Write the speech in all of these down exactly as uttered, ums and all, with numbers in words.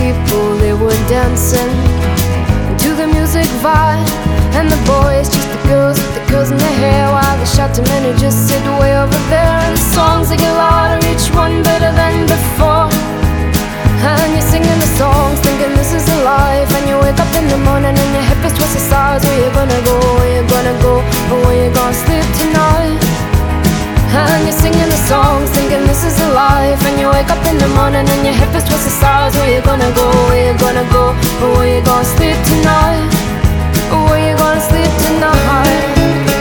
people, they were dancing to the music vibe. And the boys chased the girls with the curls in their hair, while the shouting men who just sit way over there. And the songs, they get louder, each one better than before. And you're singing the songs, thinking this is a life. And you wake up in the morning and your hip is twisted sides. Where you gonna go, where you gonna go, or where you gonna sleep tonight? And you're singing the songs, thinking this is a life. And you wake up in the morning and your hip is twisted sides. Where you gonna go, where you gonna go, or where you gonna sleep tonight? Or where you gonna sleep tonight?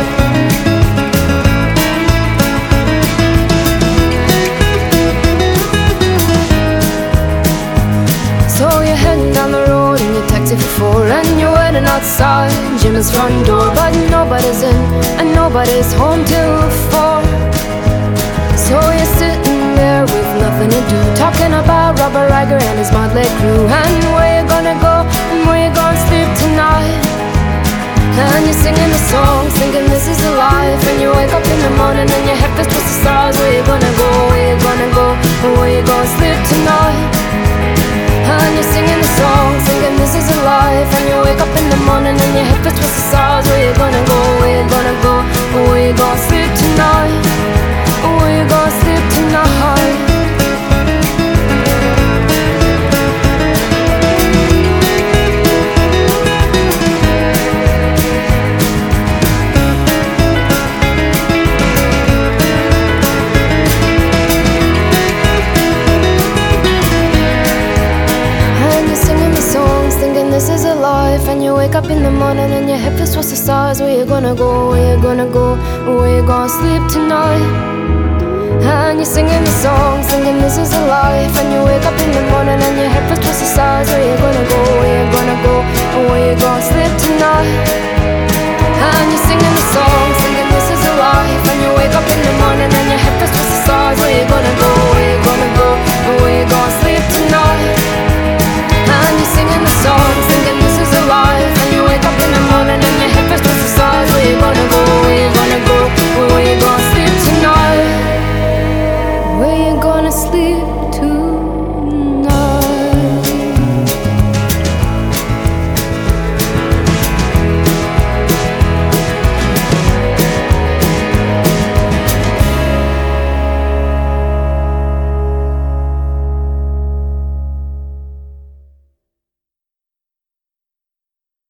So you're heading down the road in your taxi for four, and you're waiting outside Jim's front door, but nobody's in and nobody's home till four. So you're sitting there with nothing to do, talking about Robert Riger and his motley crew, and where you gonna go and where you gonna sleep tonight. And you're singing the songs, thinking this is a life. And you wake up in the morning and your head is twisted sides. Where you gonna go, where you gonna go, or where you gonna sleep tonight? And you're singing the songs, thinking this is a life. And you wake up in the morning and your hip is twisted sides. Where you gonna go, where you gonna go, or where you gonna sleep tonight? Or where you gonna sleep tonight? This is a life. And you wake up in the morning and your hip is twisted the stars. Where you gonna go, where you gonna go, where you gonna sleep tonight? And you're singing the songs, thinking this is a life. And you wake up in the morning and your hip is twisted the stars. Where you gonna go, where you gonna go, where you gonna sleep tonight? And you're singing the songs, thinking this is a life. And you wake up in the morning and your hip is twisted the stars. Where you gonna go, where you gonna go, where you gonna sleep tonight? And you're singing the songs, thinking this is a life. And you wake up in the morning and your hip is twisted sides. Where you gonna go, where you gonna go, where you gonna sleep tonight? Where you gonna sleep tonight?